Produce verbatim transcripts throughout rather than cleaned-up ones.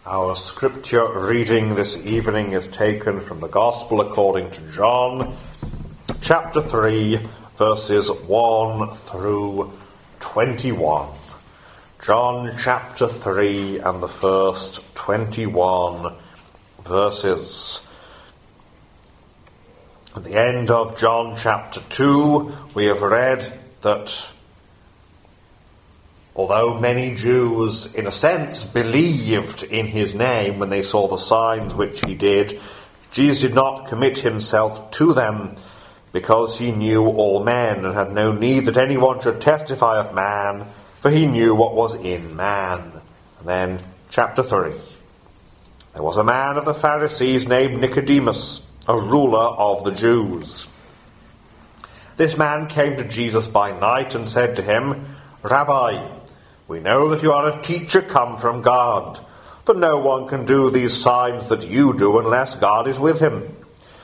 Our scripture reading this evening is taken from the Gospel according to John, chapter three, verses one through twenty-one. John chapter three and the first twenty-one verses. At the end of John chapter two, we have read that although many Jews, in a sense, believed in his name when they saw the signs which he did, Jesus did not commit himself to them because he knew all men and had no need that anyone should testify of man, for he knew what was in man. And then, chapter three. There was a man of the Pharisees named Nicodemus, a ruler of the Jews. This man came to Jesus by night and said to him, "Rabbi, we know that you are a teacher come from God, for no one can do these signs that you do unless God is with him."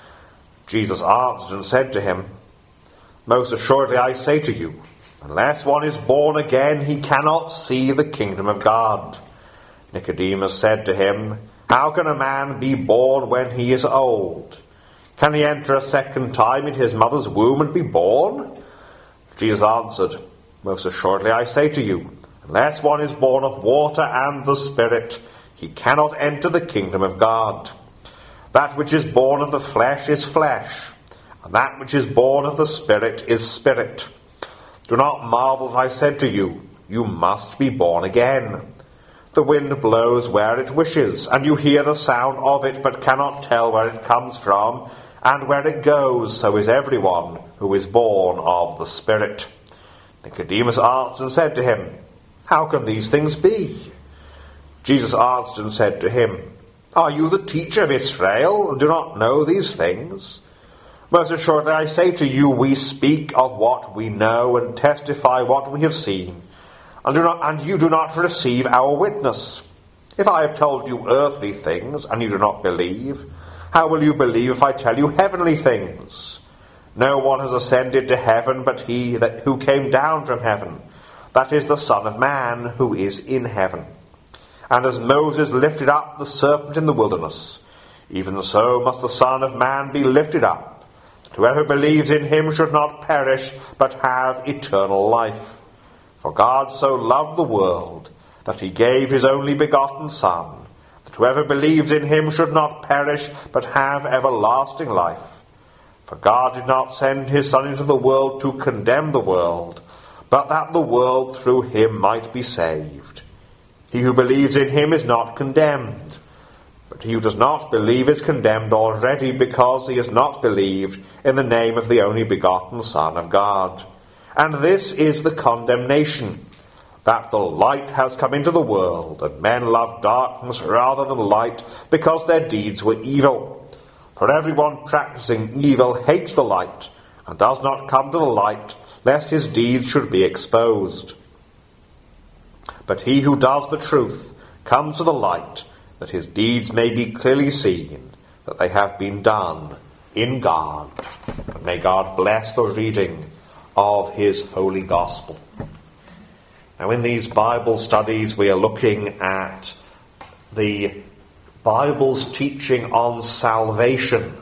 Jesus answered and said to him, "Most assuredly I say to you, unless one is born again, he cannot see the kingdom of God." Nicodemus said to him, "How can a man be born when he is old? Can he enter a second time into his mother's womb and be born?" Jesus answered, "Most assuredly I say to you, unless one is born of water and the Spirit, he cannot enter the kingdom of God. That which is born of the flesh is flesh, and that which is born of the Spirit is spirit. Do not marvel that I said to you, you must be born again. The wind blows where it wishes, and you hear the sound of it, but cannot tell where it comes from, and where it goes. So is everyone who is born of the Spirit." Nicodemus answered and said to him, "How can these things be?" Jesus answered and said to him, "Are you the teacher of Israel, and do not know these things? Most assuredly I say to you, we speak of what we know and testify what we have seen, and, do not, and you do not receive our witness. If I have told you earthly things, and you do not believe, how will you believe if I tell you heavenly things? No one has ascended to heaven but he that, who came down from heaven, that is the Son of Man who is in heaven. And as Moses lifted up the serpent in the wilderness, even so must the Son of Man be lifted up, that whoever believes in him should not perish, but have eternal life. For God so loved the world, that he gave his only begotten Son, that whoever believes in him should not perish, but have everlasting life. For God did not send his Son into the world to condemn the world, but that the world through him might be saved. He who believes in him is not condemned, but he who does not believe is condemned already, because he has not believed in the name of the only begotten Son of God. And this is the condemnation, that the light has come into the world, and men love darkness rather than light, because their deeds were evil. For everyone practicing evil hates the light, and does not come to the light, lest his deeds should be exposed. But he who does the truth comes to the light, that his deeds may be clearly seen, that they have been done in God. And may God bless the reading of his holy gospel. Now, in these Bible studies, we are looking at the Bible's teaching on salvation.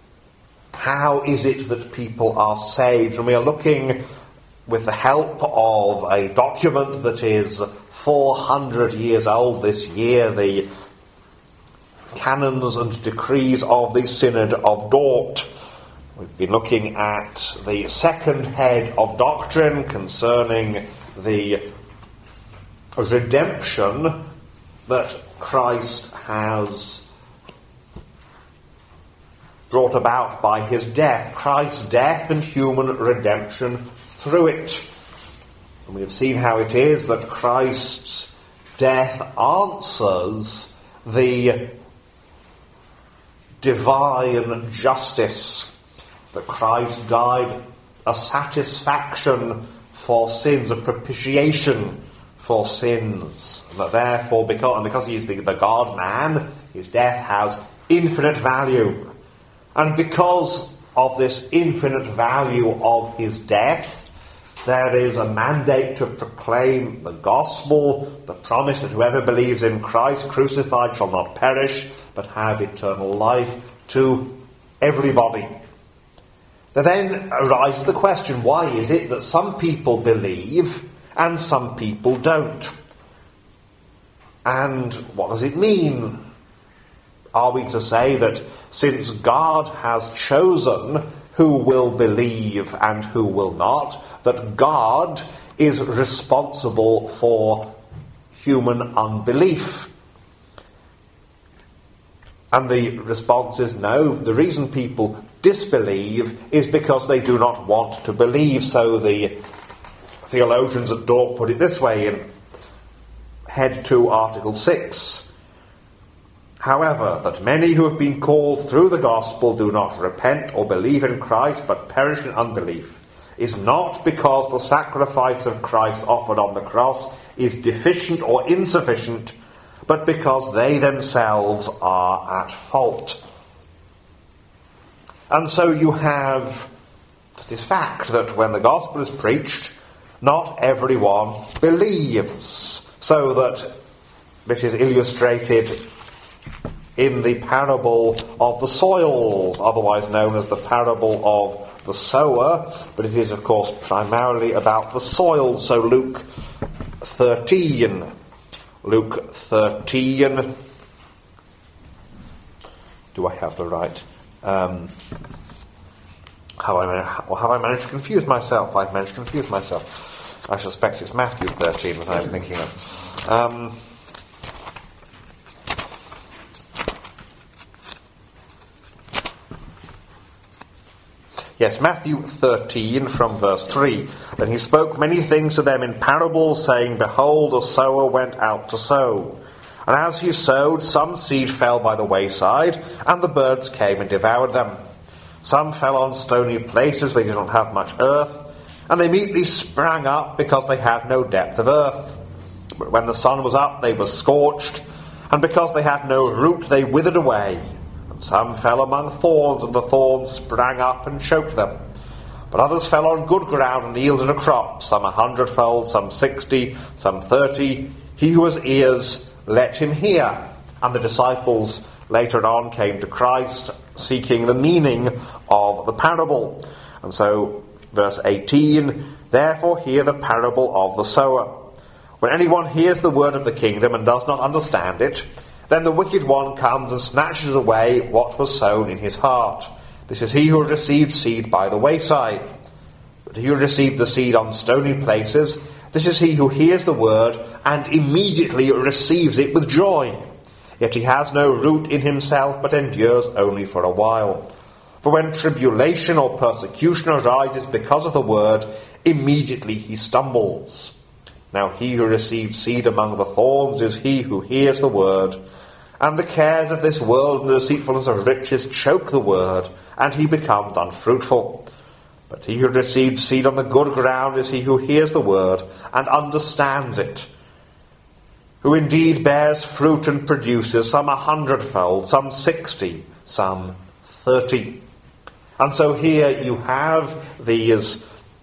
How is it that people are saved? And we are looking with the help of a document that is four hundred years old this year, the Canons and Decrees of the Synod of Dort. We've been looking at the second head of doctrine concerning the redemption that Christ has brought about by his death. Christ's death and human redemption through it. And we have seen how it is that Christ's death answers the divine justice. That Christ died a satisfaction for sins, a propitiation for sins. And that therefore, because, and because he is the, the God-man, his death has infinite value. And because of this infinite value of his death, there is a mandate to proclaim the gospel, the promise that whoever believes in Christ crucified shall not perish, but have eternal life, to everybody. There then arises the question, why is it that some people believe and some people don't? And what does it mean? Are we to say that since God has chosen who will believe and who will not, that God is responsible for human unbelief? And the response is no. The reason people disbelieve is because they do not want to believe. So the theologians at Dort put it this way in Head two, Article six. However, that many who have been called through the gospel do not repent or believe in Christ, but perish in unbelief, is not because the sacrifice of Christ offered on the cross is deficient or insufficient, but because they themselves are at fault. And so you have this fact that when the gospel is preached, not everyone believes. So that this is illustrated in the parable of the soils, otherwise known as the parable of the sower, but it is of course primarily about the soils. So Luke thirteen. Luke thirteen. Do I have the right? Um, have, I, or have I managed to confuse myself? I've managed to confuse myself. I suspect it's Matthew thirteen that I'm thinking of. Um, Yes, Matthew thirteen from verse three. Then he spoke many things to them in parables, saying, Behold, a sower went out to sow. And as he sowed, some seed fell by the wayside, and the birds came and devoured them. Some fell on stony places where they did not have much earth, and they immediately sprang up because they had no depth of earth. But when the sun was up, they were scorched, and because they had no root, they withered away. Some fell among thorns, and the thorns sprang up and choked them. But others fell on good ground and yielded a crop, some a hundredfold, some sixty, some thirty. He who has ears, let him hear. And the disciples later on came to Christ, seeking the meaning of the parable. And so, verse eighteen, Therefore hear the parable of the sower. When anyone hears the word of the kingdom and does not understand it, then the wicked one comes and snatches away what was sown in his heart. This is he who received seed by the wayside. But he who received the seed on stony places, this is he who hears the word and immediately receives it with joy. Yet he has no root in himself, but endures only for a while. For when tribulation or persecution arises because of the word, immediately he stumbles. Now he who receives seed among the thorns is he who hears the word, and the cares of this world and the deceitfulness of riches choke the word, and he becomes unfruitful. But he who receives seed on the good ground is he who hears the word and understands it, who indeed bears fruit and produces some a hundredfold, some sixty, some thirty. And so here you have these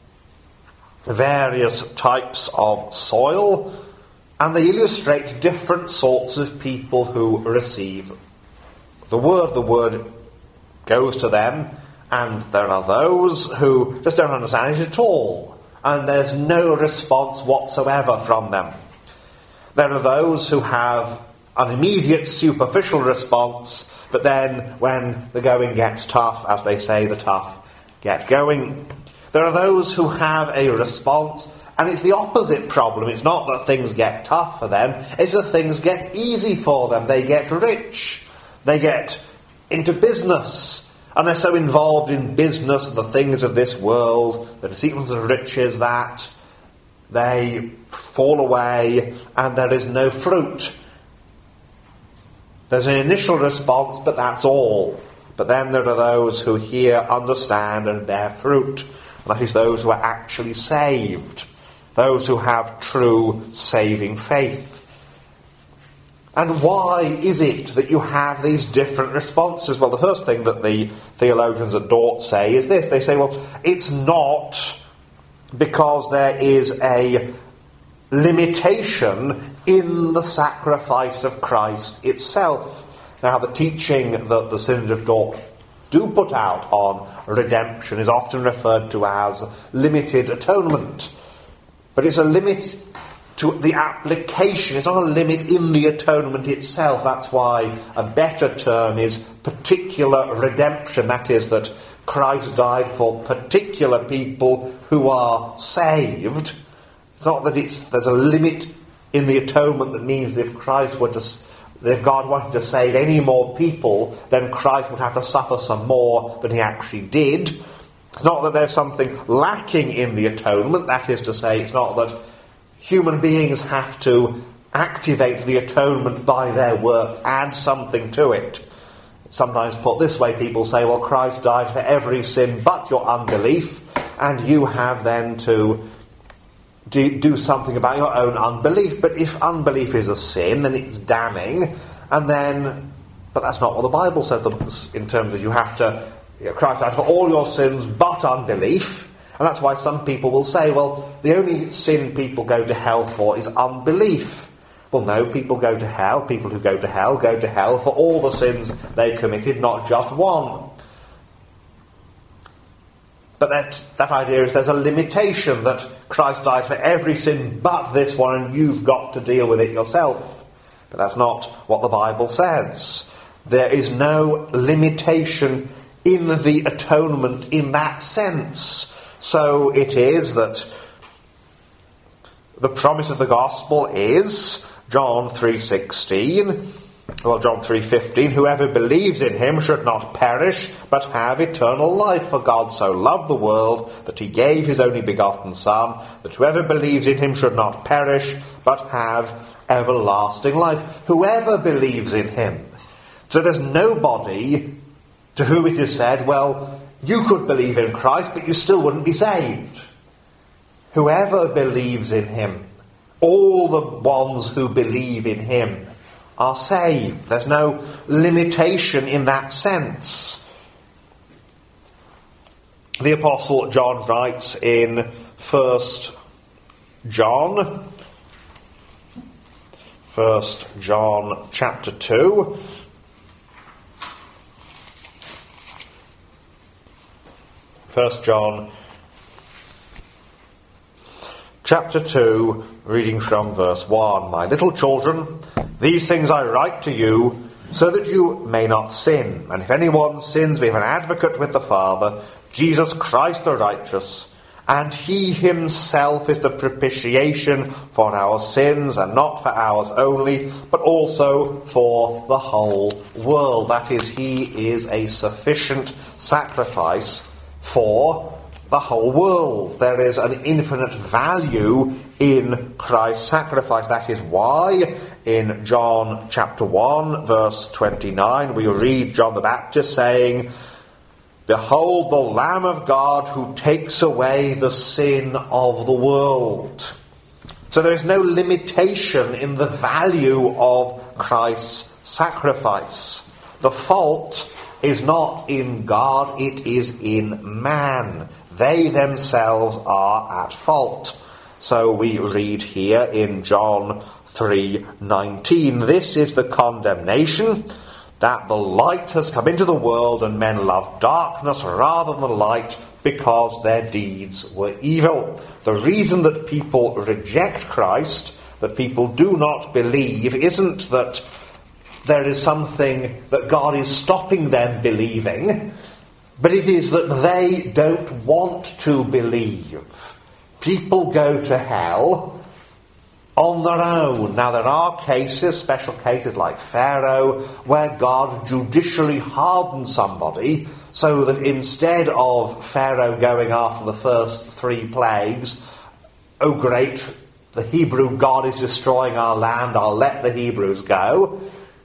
various types of soil, and they illustrate different sorts of people who receive the word. The word goes to them, and there are those who just don't understand it at all, and there's no response whatsoever from them. There are those who have an immediate superficial response, but then when the going gets tough, as they say, the tough get going. There are those who have a response, and it's the opposite problem. It's not that things get tough for them, it's that things get easy for them. They get rich, they get into business, and they're so involved in business and the things of this world, the deceitfulness of riches, that they fall away and there is no fruit. There's an initial response, but that's all. But then there are those who hear, understand, and bear fruit. That is those who are actually saved, those who have true saving faith. And why is it that you have these different responses? Well, the first thing that the theologians at Dort say is this. They say, well, it's not because there is a limitation in the sacrifice of Christ itself. Now, the teaching that the Synod of Dort do put out on redemption is often referred to as limited atonement. But it's a limit to the application. It's not a limit in the atonement itself. That's why a better term is particular redemption. That is, that Christ died for particular people who are saved. It's not that it's there's a limit in the atonement that means that if Christ were to, that if God wanted to save any more people, then Christ would have to suffer some more than he actually did. It's not that there's something lacking in the atonement. That is to say, it's not that human beings have to activate the atonement by their work, add something to it. Sometimes put this way, people say, well, Christ died for every sin but your unbelief, and you have then to do, do something about your own unbelief. But if unbelief is a sin, then it's damning, and then, but that's not what the Bible said in terms of you have to, you know, Christ died for all your sins but unbelief. And that's why some people will say, well, the only sin people go to hell for is unbelief. Well, no, people go to hell, people who go to hell go to hell for all the sins they committed, not just one. But that, that idea is there's a limitation, that Christ died for every sin but this one, and you've got to deal with it yourself. But that's not what the Bible says. There is no limitation in the atonement in that sense. So it is that the promise of the gospel is John three sixteen, well, John three fifteen, whoever believes in him should not perish, but have eternal life. For God so loved the world that he gave his only begotten Son, that whoever believes in him should not perish, but have everlasting life. Whoever believes in him. So there's nobody to whom it is said, well, you could believe in Christ, but you still wouldn't be saved. Whoever believes in him, all the ones who believe in him are saved. There's no limitation in that sense. The Apostle John writes in First John, First John chapter two, First John chapter two, reading from verse one. My little children, these things I write to you, so that you may not sin. And if anyone sins, we have an advocate with the Father, Jesus Christ the righteous. And he himself is the propitiation for our sins, and not for ours only, but also for the whole world. That is, he is a sufficient sacrifice for the whole world. There is an infinite value in Christ's sacrifice. That is why in John chapter one, verse twenty-nine, we read John the Baptist saying, "Behold the Lamb of God who takes away the sin of the world." So there is no limitation in the value of Christ's sacrifice. The fault is not in God, it is in man. They themselves are at fault. So we read here in John three nineteen, "This is the condemnation, that the light has come into the world, and men love darkness rather than light, because their deeds were evil." The reason that people reject Christ, that people do not believe, isn't that there is something that God is stopping them believing, but it is that they don't want to believe. People go to hell on their own. Now there are cases, special cases like Pharaoh, where God judicially hardened somebody so that instead of Pharaoh going after the first three plagues, "Oh great, the Hebrew God is destroying our land, I'll let the Hebrews go,"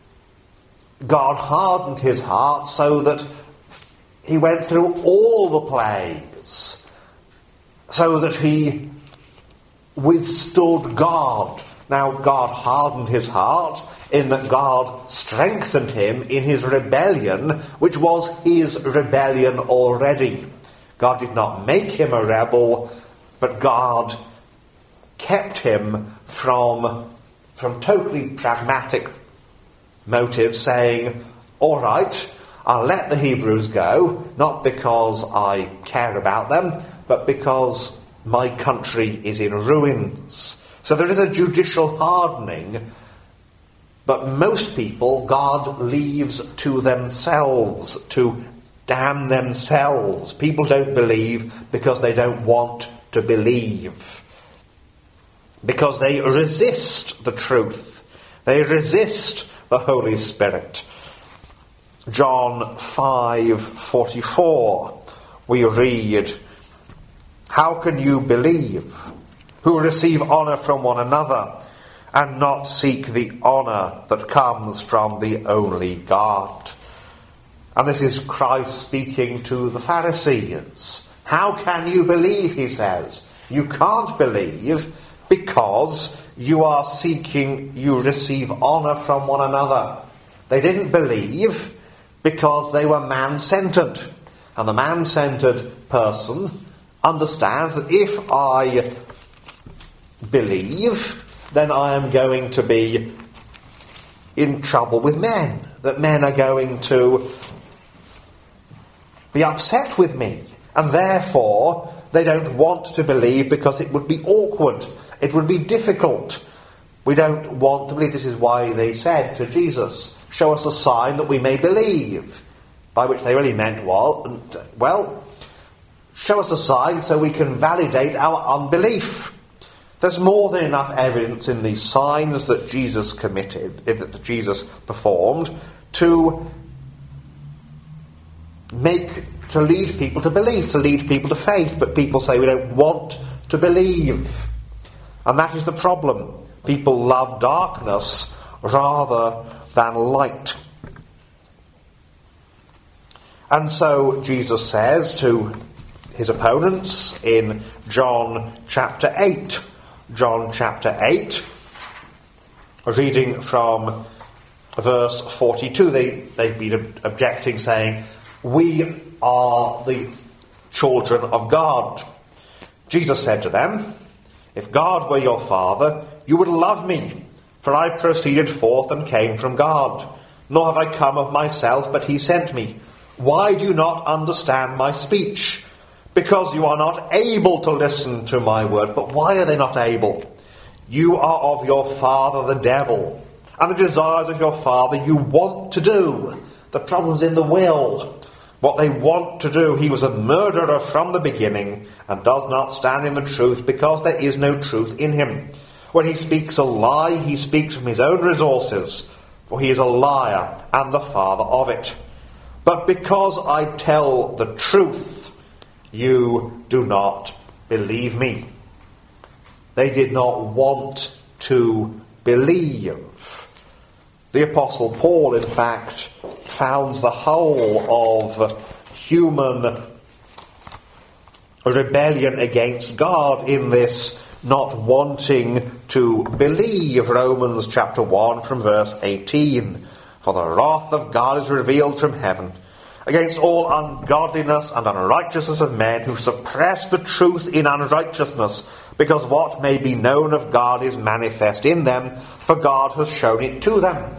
God hardened his heart so that he went through all the plagues, so that he withstood God. Now, God hardened his heart in that God strengthened him in his rebellion, which was his rebellion already. God did not make him a rebel, But God kept him from, from totally pragmatic motives, saying, all right, I'll let the Hebrews go, not because I care about them, but because my country is in ruins. So there is a judicial hardening, but most people God leaves to themselves, to damn themselves. People don't believe because they don't want to believe, because they resist the truth. They resist the Holy Spirit. John five forty-four, we read, how can you believe, who receive honour from one another, and not seek the honour that comes from the only God? And this is Christ speaking to the Pharisees. How can you believe, he says? You can't believe because you are seeking, you receive honour from one another. They didn't believe because they were man-centred. And the man-centred person understands that if I believe, then I am going to be in trouble with men. That men are going to be upset with me. And therefore, they don't want to believe because it would be awkward. It would be difficult. We don't want to believe. This is why they said to Jesus, show us a sign that we may believe. By which they really meant, well, well, show us a sign so we can validate our unbelief. There's more than enough evidence in these signs that Jesus committed, that Jesus performed, to make, to lead people to believe, to lead people to faith. But people say we don't want to believe. And that is the problem. People love darkness rather than light. And so Jesus says to his opponents in John chapter eight, John chapter eight, reading from verse forty-two, they, they've been objecting, saying, we are the children of God. Jesus said to them, if God were your father, you would love me, for I proceeded forth and came from God. Nor have I come of myself, but he sent me. Why do you not understand my speech? Because you are not able to listen to my word. But why are they not able? You are of your father the devil, and the desires of your father you want to do. The problem's in the will. What they want to do. He was a murderer from the beginning, and does not stand in the truth, because there is no truth in him. When he speaks a lie, he speaks from his own resources, for he is a liar and the father of it. But because I tell the truth, you do not believe me. They did not want to believe. The Apostle Paul, in fact, founds the whole of human rebellion against God in this not wanting to believe. Romans chapter one from verse eighteen. For the wrath of God is revealed from heaven against all ungodliness and unrighteousness of men who suppress the truth in unrighteousness, because what may be known of God is manifest in them, for God has shown it to them.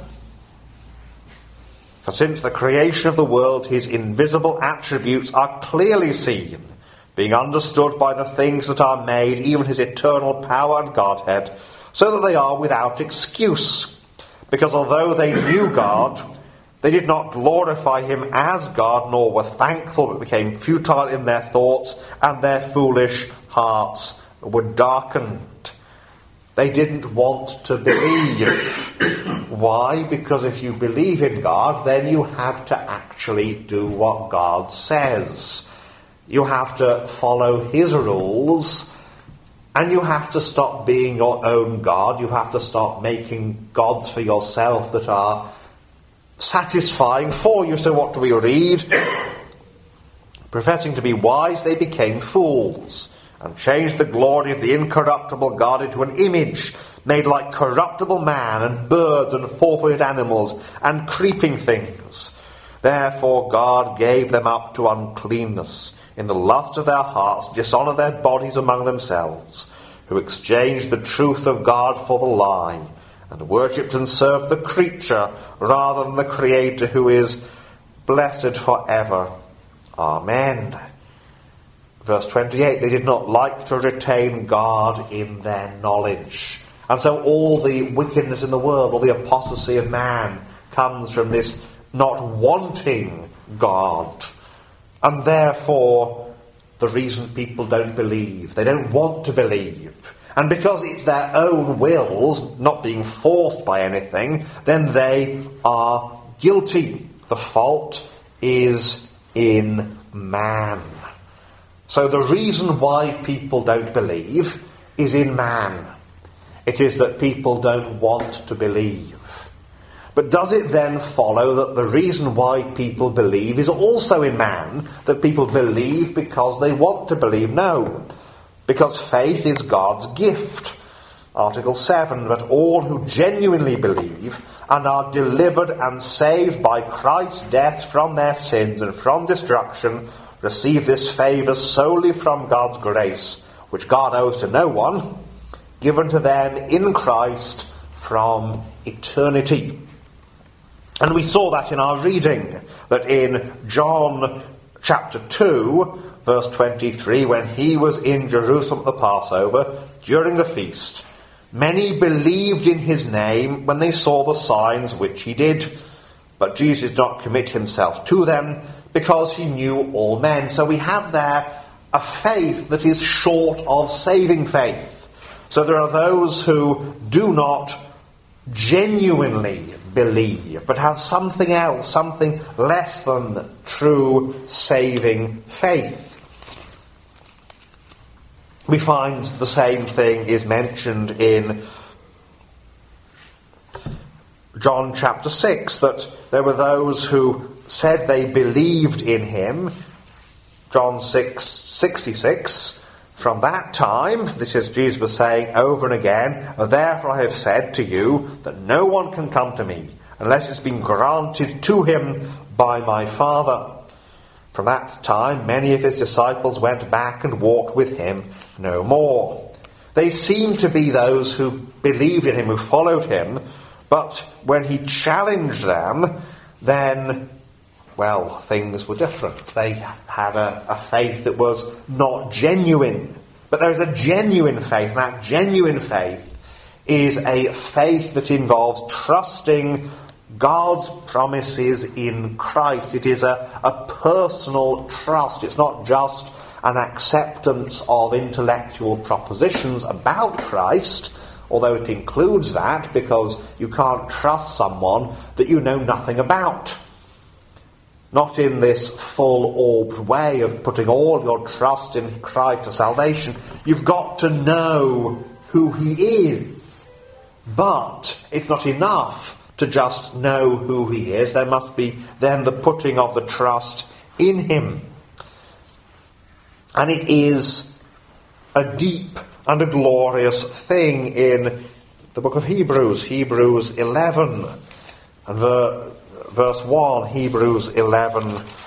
For since the creation of the world, his invisible attributes are clearly seen, being understood by the things that are made, even his eternal power and Godhead, so that they are without excuse. Because although they knew God, they did not glorify him as God, nor were thankful, but became futile in their thoughts, and their foolish hearts were darkened. They didn't want to believe. Why? Because if you believe in God, then you have to actually do what God says. You have to follow his rules, and you have to stop being your own God. You have to stop making gods for yourself that are satisfying for you. So what do we read? Professing to be wise, they became fools, and changed the glory of the incorruptible God into an image made like corruptible man, and birds, and four-footed animals, and creeping things. Therefore God gave them up to uncleanness in the lust of their hearts, to dishonour their bodies among themselves, who exchanged the truth of God for the lie, and worshipped and served the creature rather than the Creator, who is blessed for ever. Amen. Verse twenty-eight, they did not like to retain God in their knowledge. And so all the wickedness in the world, all the apostasy of man, comes from this not wanting God. And therefore, the reason people don't believe, they don't want to believe. And because it's their own wills, not being forced by anything, then they are guilty. The fault is in man. So the reason why people don't believe is in man. It is that people don't want to believe. But does it then follow that the reason why people believe is also in man? That people believe because they want to believe? No. Because faith is God's gift. Article seven, but all who genuinely believe and are delivered and saved by Christ's death from their sins and from destruction receive this favour solely from God's grace, which God owes to no one, given to them in Christ from eternity. And we saw that in our reading, that in John chapter two, verse twenty-three, when he was in Jerusalem at the Passover, during the feast, many believed in his name when they saw the signs which he did. But Jesus did not commit himself to them, because he knew all men. So we have there a faith that is short of saving faith. So there are those who do not genuinely believe, but have something else, something less than true saving faith. We find the same thing is mentioned in John chapter six, that there were those who said they believed in him. John six sixty-six. From that time, this is Jesus was saying over and again, therefore I have said to you that no one can come to me unless it's been granted to him by my Father. From that time, many of his disciples went back and walked with him no more. They seemed to be those who believed in him, who followed him, but when he challenged them, then, well, things were different. They had a, a faith that was not genuine. But there is a genuine faith, and that genuine faith is a faith that involves trusting God's promises in Christ. It is a, a personal trust. It's not just an acceptance of intellectual propositions about Christ, although it includes that, because you can't trust someone that you know nothing about. Not in this full-orbed way of putting all your trust in Christ for salvation. You've got to know who he is. But it's not enough to just know who he is. There must be then the putting of the trust in him. And it is a deep and a glorious thing in the book of Hebrews, Hebrews eleven, and ver- verse one, Hebrews eleven,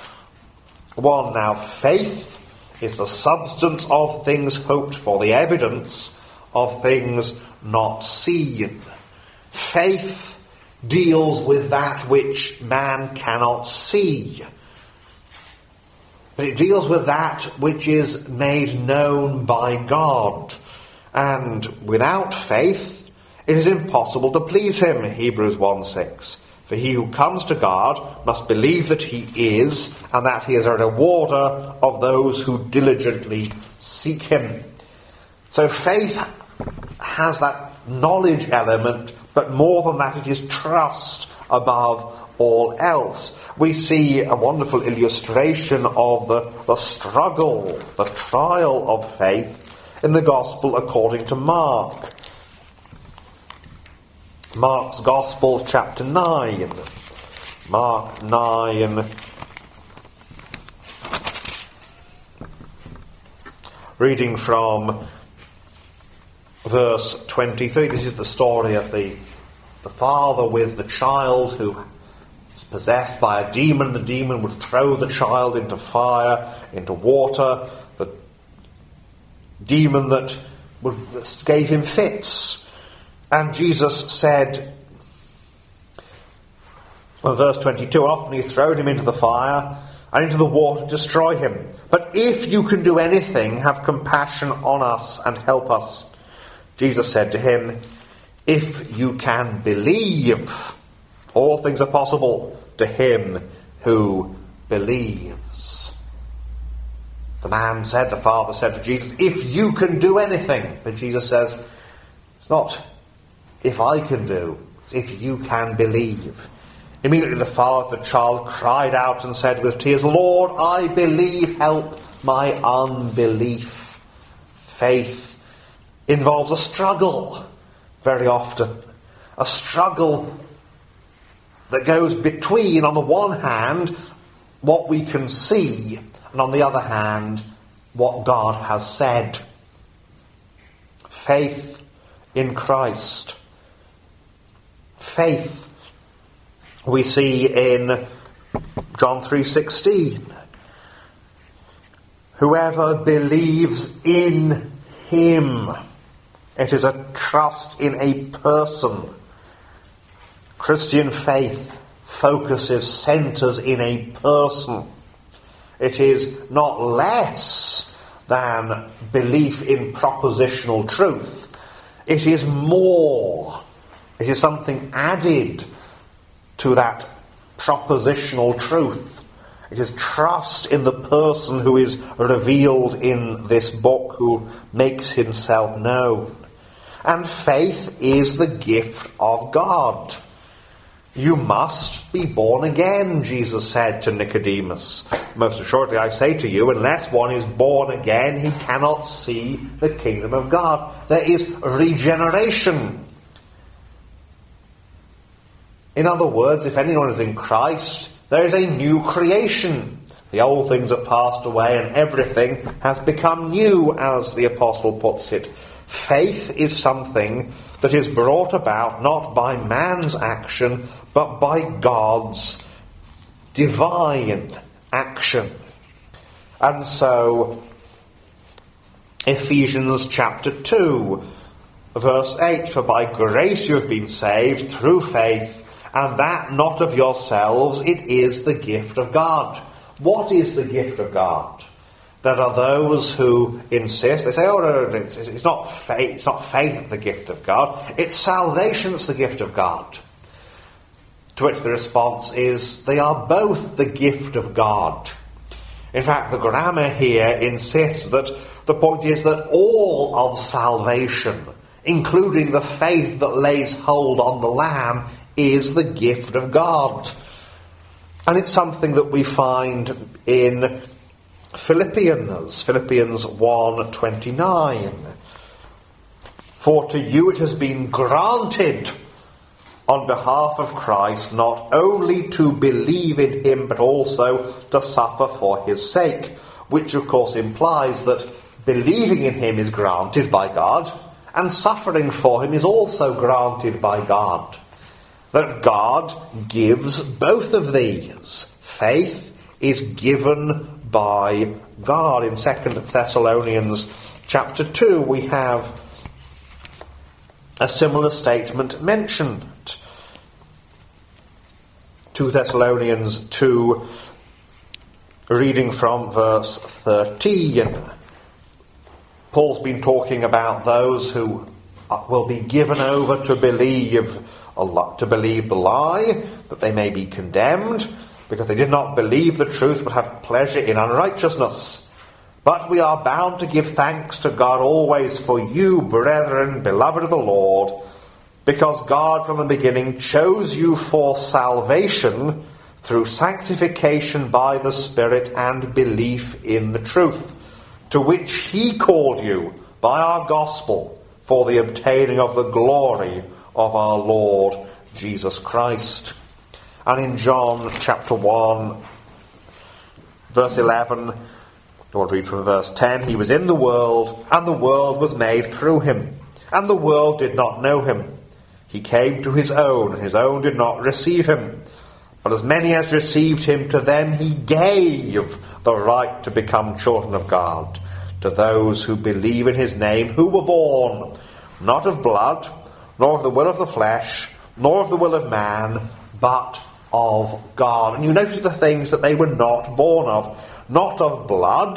one. Now faith is the substance of things hoped for, the evidence of things not seen. Faith deals with that which man cannot see. But it deals with that which is made known by God. And without faith, it is impossible to please him, Hebrews one six. For he who comes to God must believe that he is, and that he is a rewarder of those who diligently seek him. So faith has that knowledge element, but more than that, it is trust above all else. We see a wonderful illustration of the, the struggle, the trial of faith in the Gospel according to Mark. Mark's Gospel, chapter nine. Mark nine. Reading from verse twenty-three. This is the story of the, the father with the child who was possessed by a demon. The demon would throw the child into fire, into water. The demon that would, that gave him fits. And Jesus said, well, verse twenty-two, often he thrown him into the fire and into the water to destroy him. But if you can do anything, have compassion on us and help us. Jesus said to him, if you can believe, all things are possible to him who believes. The man said, the father said to Jesus, if you can do anything. But Jesus says, it's not if I can do, it's if you can believe. Immediately the father of the child cried out and said with tears, Lord, I believe, help my unbelief. Faith involves a struggle very often. A struggle that goes between, on the one hand, what we can see, and on the other hand, what God has said. Faith in Christ. Faith we see in John three sixteen. Whoever believes in him. It is a trust in a person. Christian faith focuses, centres in a person. It is not less than belief in propositional truth. It is more. It is something added to that propositional truth. It is trust in the person who is revealed in this book, who makes himself known. And faith is the gift of God. You must be born again, Jesus said to Nicodemus. Most assuredly I say to you, unless one is born again, he cannot see the kingdom of God. There is regeneration. In other words, if anyone is in Christ, there is a new creation. The old things have passed away and everything has become new, as the apostle puts it. Faith is something that is brought about not by man's action, but by God's divine action. And so, Ephesians chapter two, verse eight, for by grace you have been saved through faith, and that not of yourselves, it is the gift of God. What is the gift of God? There are those who insist, they say, oh, no, no, it's not faith, it's not faith the gift of God, it's salvation that's the gift of God. To which the response is, they are both the gift of God. In fact, the grammar here insists that the point is that all of salvation, including the faith that lays hold on the Lamb, is the gift of God. And it's something that we find in Philippians, Philippians one twenty-nine. For to you it has been granted on behalf of Christ not only to believe in him, but also to suffer for his sake, which of course implies that believing in him is granted by God, and suffering for him is also granted by God. That God gives both of these. Faith is given by God. In Second Thessalonians chapter two, we have a similar statement mentioned. Second Thessalonians two, reading from verse thirteen. Paul's been talking about those who will be given over to believe to believe the lie, that they may be condemned, because they did not believe the truth, but had pleasure in unrighteousness. But we are bound to give thanks to God always for you, brethren, beloved of the Lord, because God from the beginning chose you for salvation through sanctification by the Spirit and belief in the truth, to which he called you by our gospel for the obtaining of the glory of our Lord Jesus Christ. And in John chapter one, verse eleven, I'll read from verse ten, he was in the world, and the world was made through him, and the world did not know him. He came to his own, and his own did not receive him. But as many as received him, to them he gave the right to become children of God, to those who believe in his name, who were born not of blood, nor of the will of the flesh, nor of the will of man, but of God. And you notice the things that they were not born of. Not of blood.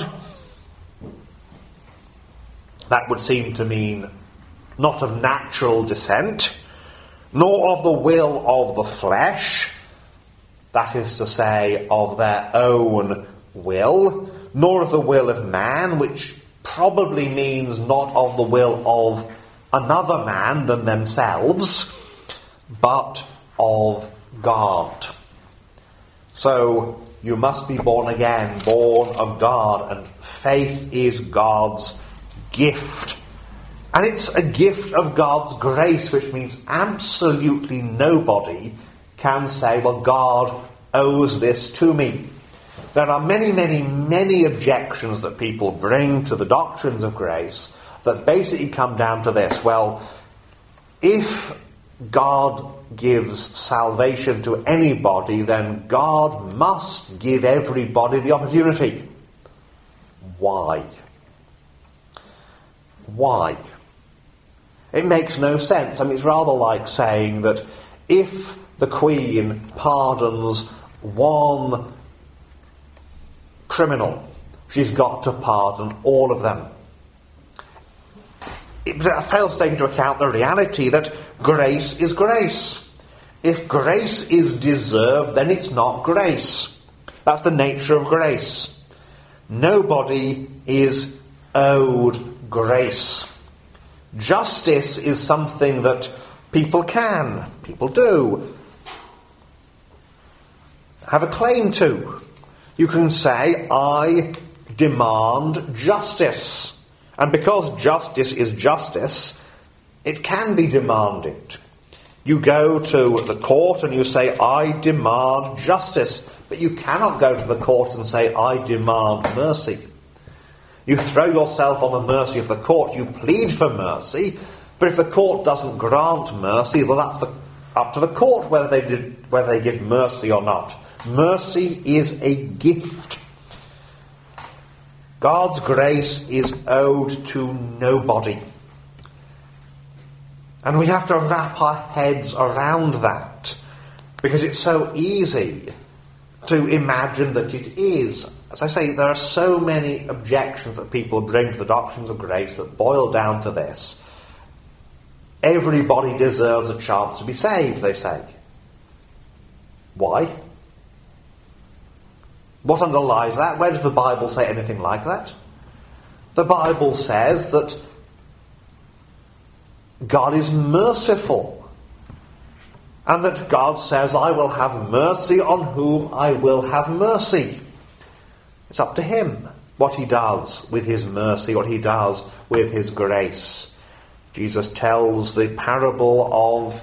That would seem to mean not of natural descent, nor of the will of the flesh, that is to say, of their own will, nor of the will of man, which probably means not of the will of another man than themselves, but of God. So you must be born again, born of God, and faith is God's gift. And it's a gift of God's grace, which means absolutely nobody can say, well, God owes this to me. There are many, many, many objections that people bring to the doctrines of grace that basically come down to this. Well, if God gives salvation to anybody, then God must give everybody the opportunity. Why? Why? It makes no sense. I mean, it's rather like saying that if the Queen pardons one criminal, she's got to pardon all of them. It fails to take into account the reality that grace is grace. If grace is deserved, then it's not grace. That's the nature of grace. Nobody is owed grace. Justice is something that people can, people do, have a claim to. You can say, I demand justice. And because justice is justice, it can be demanded. You go to the court and you say, I demand justice. But you cannot go to the court and say, I demand mercy. You throw yourself on the mercy of the court. You plead for mercy. But if the court doesn't grant mercy, well, that's the, up to the court whether they, did, whether they give mercy or not. Mercy is a gift. God's grace is owed to nobody. And we have to wrap our heads around that, because it's so easy to imagine that it is. As I say, there are so many objections that people bring to the doctrines of grace that boil down to this. Everybody deserves a chance to be saved, they say. Why? What underlies that? Where does the Bible say anything like that? The Bible says that God is merciful, and that God says, I will have mercy on whom I will have mercy. It's up to him what he does with his mercy, what he does with his grace. Jesus tells the parable of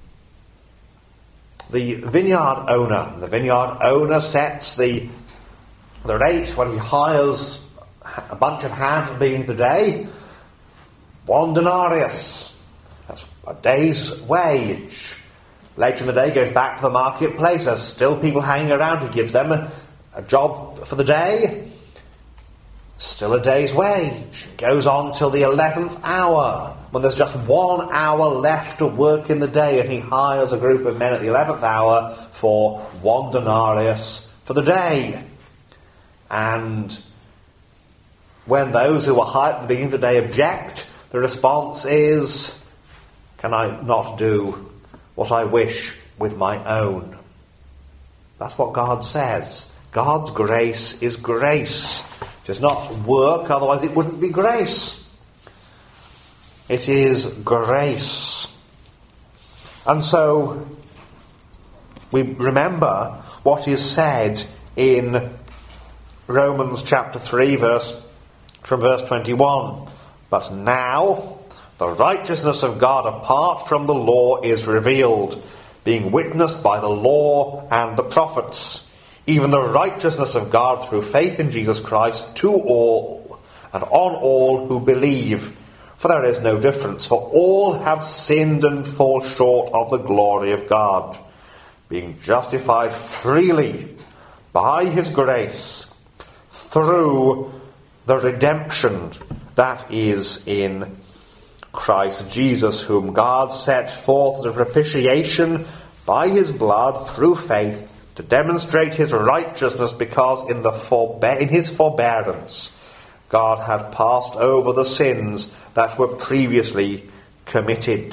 the vineyard owner. The vineyard owner sets the, the rate when he hires a bunch of hands at the beginning of the day. One denarius. That's a day's wage. Later in the day, goes back to the marketplace. There's still people hanging around. He gives them a, a job for the day. Still a day's wage. Goes on till the eleventh hour, when there's just one hour left to work in the day, and he hires a group of men at the eleventh hour for one denarius for the day. And when those who were hired at the beginning of the day object, the response is, can I not do what I wish with my own? That's what God says. God's grace is grace. It does not work, otherwise it wouldn't be grace. It is grace. And so we remember what is said in Romans chapter three, verse from verse twenty-one. But now the righteousness of God apart from the law is revealed, being witnessed by the law and the prophets, even the righteousness of God through faith in Jesus Christ to all and on all who believe. For there is no difference, for all have sinned and fall short of the glory of God, being justified freely by his grace through the redemption that is in Christ Jesus, whom God set forth as a propitiation by his blood through faith to demonstrate his righteousness, because in the forbear- in his forbearance God had passed over the sins that were previously committed.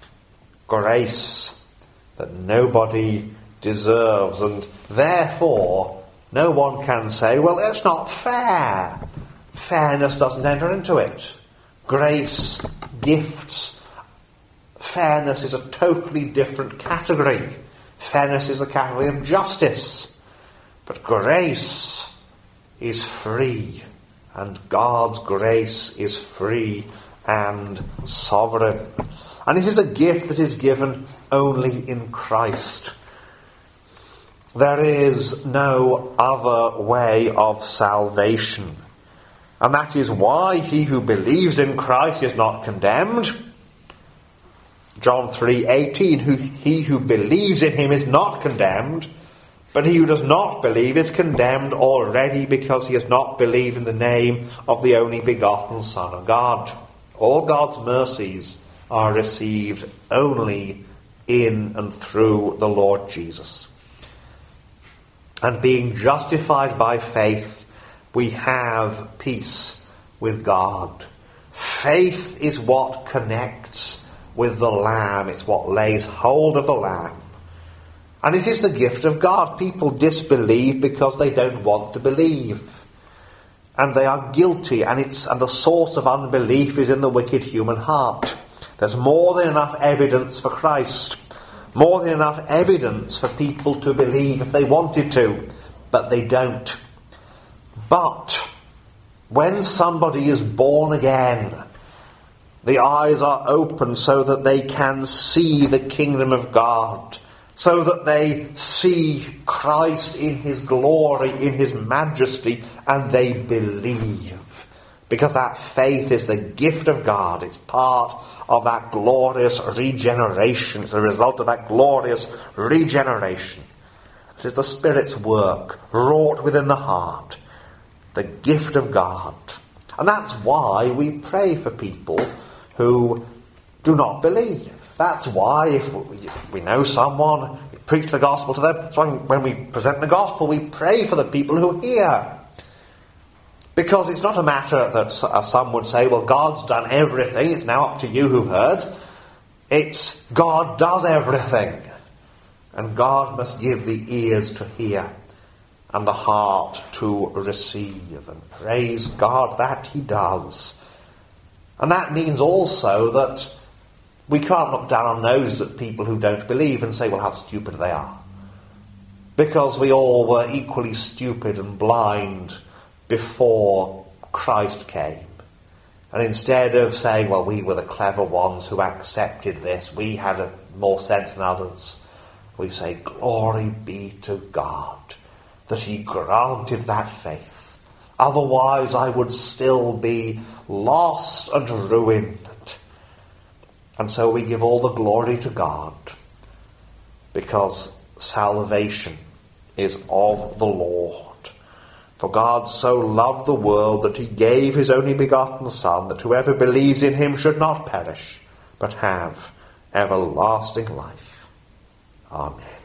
Grace that nobody deserves, and therefore no one can say, well, it's not fair. Fairness doesn't enter into it. Grace, gifts, fairness is a totally different category. Fairness is the category of justice. But grace is free, and God's grace is free and sovereign. And it is a gift that is given only in Christ. There is no other way of salvation. And that is why he who believes in Christ is not condemned. John three eighteen, who, he who believes in him is not condemned, but he who does not believe is condemned already, because he has not believed in the name of the only begotten Son of God. All God's mercies are received only in and through the Lord Jesus. And being justified by faith, we have peace with God. Faith is what connects with the Lamb. It's what lays hold of the Lamb. And it is the gift of God. People disbelieve because they don't want to believe. And they are guilty, and it's and the source of unbelief is in the wicked human heart. There's more than enough evidence for Christ. More than enough evidence for people to believe if they wanted to, but they don't. But when somebody is born again, the eyes are open so that they can see the kingdom of God, so that they see Christ in his glory, in his majesty, and they believe. Because that faith is the gift of God. It's part of that glorious regeneration. It's a result of that glorious regeneration. It is the Spirit's work wrought within the heart. The gift of God. And that's why we pray for people who do not believe. That's why if we know someone, we preach the gospel to them. So when we present the gospel, we pray for the people who hear. Because it's not a matter that some would say, well, God's done everything, it's now up to you who've heard. It's God does everything. And God must give the ears to hear and the heart to receive. And praise God that he does. And that means also that we can't look down our noses at people who don't believe and say, well, how stupid they are. Because we all were equally stupid and blind before Christ came. And instead of saying, well, we were the clever ones who accepted this, we had a, more sense than others, we say, glory be to God that he granted that faith. Otherwise I would still be lost and ruined. And so we give all the glory to God, because salvation is of the Lord. For God so loved the world that he gave his only begotten Son, that whoever believes in him should not perish, but have everlasting life. Amen.